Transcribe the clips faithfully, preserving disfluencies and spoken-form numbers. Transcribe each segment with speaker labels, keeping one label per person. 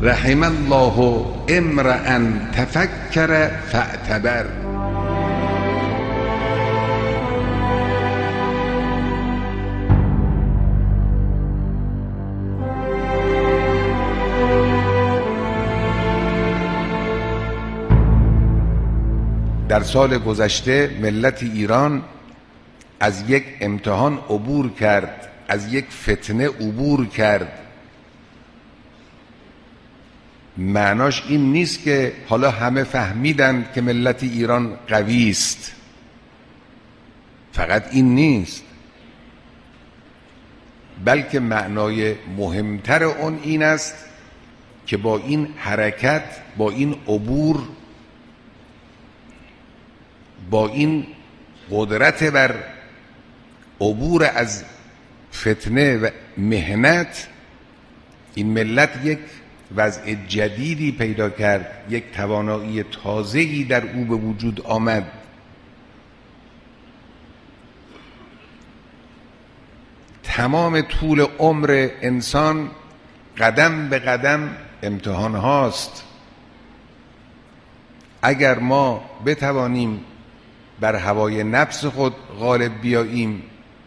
Speaker 1: رحم الله امرأ تفکر فاعتبر.
Speaker 2: در سال گذشته ملت ایران از یک امتحان عبور کرد، از یک فتنه عبور کرد. معناش این نیست که حالا همه فهمیدن که ملت ایران قوی است. فقط این نیست، بلکه معنای مهمتر اون این است که با این حرکت، با این عبور، با این قدرت بر عبور از فتنه و محنت، این ملت یک وضع جدیدی پیدا کرد، یک توانایی تازه‌ای در او به وجود آمد. تمام طول عمر انسان قدم به قدم امتحان هاست. اگر ما بتوانیم بر هوای نفس خود غالب بیاییم،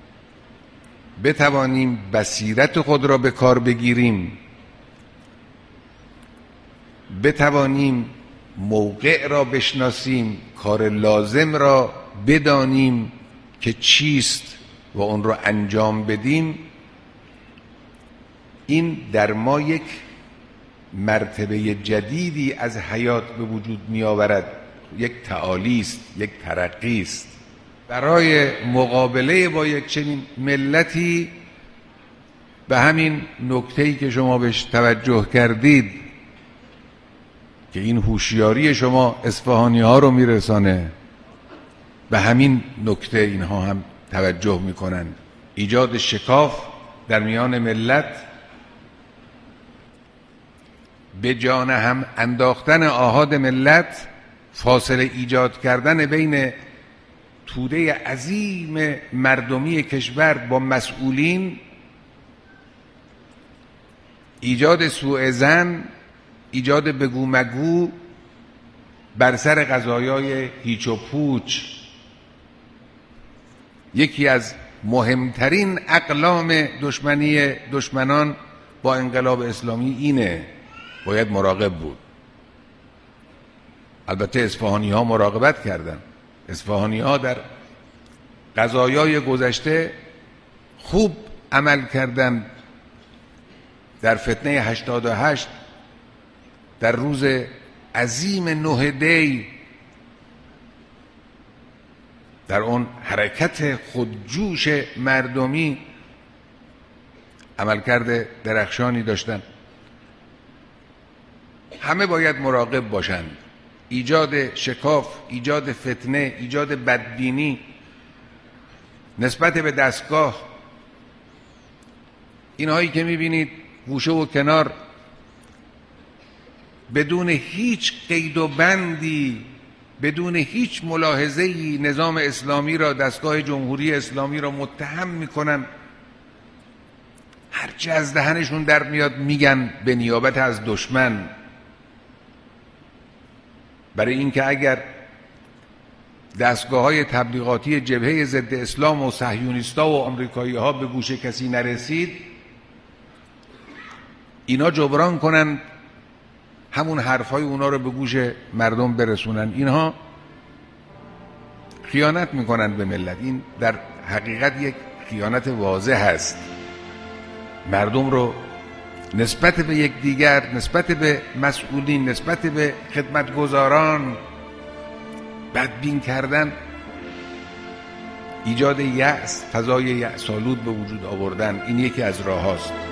Speaker 2: بتوانیم بصیرت خود را به کار بگیریم، بتوانیم موقع را بشناسیم، کار لازم را بدانیم که چیست و اون را انجام بدیم، این در ما یک مرتبه جدیدی از حیات به وجود می آورد. یک تعالی است، یک ترقی است. برای مقابله با یک چنین ملتی به همین نکته‌ای که شما بهش توجه کردید که این هوشیاری شما اصفهانی ها رو میرسانه، به همین نکته اینها هم توجه میکنن. ایجاد شکاف در میان ملت، به جان هم انداختن آحاد ملت، فاصله ایجاد کردن بین توده عظیم مردمی کشور با مسئولین، ایجاد سوء ظن، ایجاد بگو مگو بر سر قضایای هیچ و پوچ. یکی از مهمترین اقلام دشمنی دشمنان با انقلاب اسلامی اینه. باید مراقب بود. البته اصفهانی ها مراقبت کردن. اصفهانی ها در قضایای گذشته خوب عمل کردن. در فتنه هشتاد و هشت، در روز عظیم نه دی، در اون حرکت خودجوش مردمی عملکرد درخشانی داشتن. همه باید مراقب باشند. ایجاد شکاف، ایجاد فتنه، ایجاد بدبینی نسبت به دستگاه، اینهایی که میبینید گوشه و کنار بدون هیچ قید و بندی، بدون هیچ ملاحظه‌ای نظام اسلامی را، دستگاه جمهوری اسلامی را متهم میکنن. هرچی از دهنشون در میاد میگن به نیابت از دشمن، برای اینکه اگر دستگاه‌های تبلیغاتی جبهه ضد اسلام و صهیونیستا و آمریکایی‌ها به گوش کسی نرسید، اینا جبران کنن همون حرفای اونا رو به گوش مردم برسونن. اینها خیانت میکنن به ملت. این در حقیقت یک خیانت واضح هست. مردم رو نسبت به یکدیگر، نسبت به مسئولین، نسبت به خدمتگزاران بدبین کردن، ایجاد یأس، فضای یأس‌آلود به وجود آوردن، این یکی از راه‌هاست.